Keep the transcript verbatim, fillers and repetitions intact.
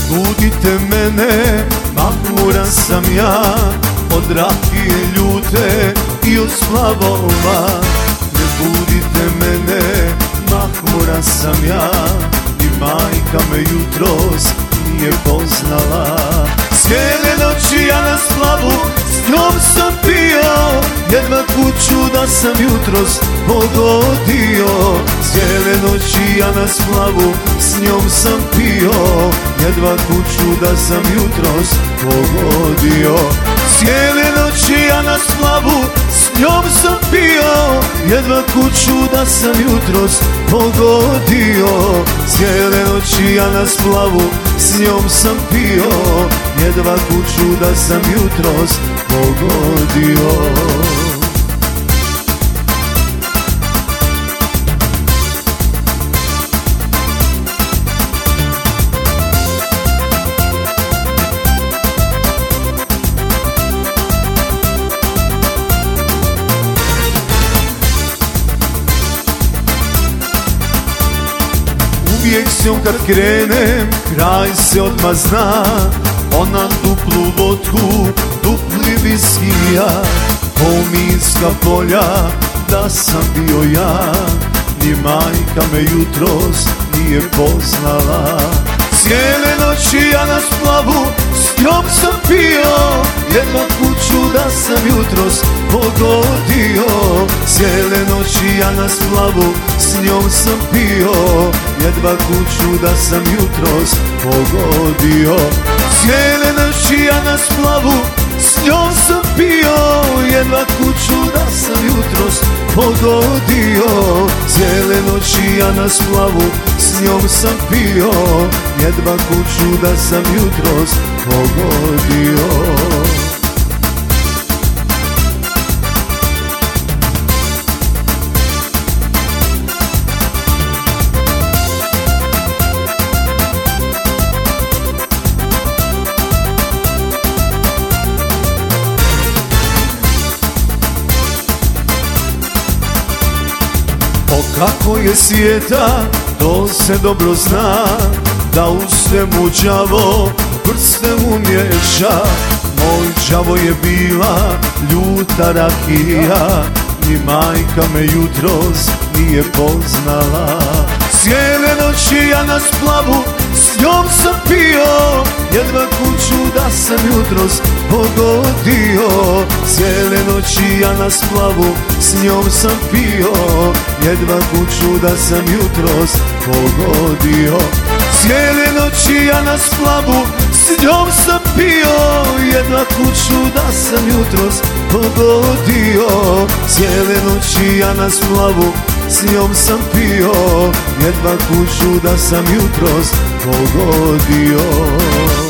budite mene, mahmuran sam ja, od rakije ljute i od splavova. Ne budite mene, mahmuran sam ja, i majka me jutros nije poznala. Cijele noći ja na splavu s njom sam pio, jedva kuću da sam jutros pogodio. Cijele noći ja na splavu s njom sam pio, jedva kuću da sam jutros pogodio. Cijele noći ja na splavu s njom sam pio, jedva kuću da sam jutros pogodio. Cijele noći ja na splavu s njom sam pio, jedva kuću da sam jutros pogodio. Uvijek s njom kad krenem, kraj se odmah zna. Ona duplu vodku, dupli viski ja, Hominska polja, da sam bio ja, ni majka me jutros nije poznala. Cijele noći ja na splavu s njom sam pio, jedva kuću da sam jutros pogodio. Cijele noći ja na splavu s njom sam pio, jedva kuću da sam jutros pogodio. Cijele noći ja na splavu s njom sam pio, jedva kuću da sam jutros pogodio. Cijele noći ja na splavu s njom sam pio, jedva kuću da sam jutros pogodio. O kako je svijeta, to se dobro zna, da u svemu đavo prste umiješa. Moj đavo je bila ljuta rakija, ni majka me jutros nije poznala. Cijele noći ja na splavu s njom sam pio, jedva kuću da sam jutros pogodio. Cijele noći ja na splavu s njom sam pio, jedva kuću da sam jutros pogodio. Cijele noći ja na splavu s njom sam pio, jedva kuću da sam jutros pogodio. Cijele noći ja na splavu s njom sam pio, jedva kuću da sam jutros pogodio.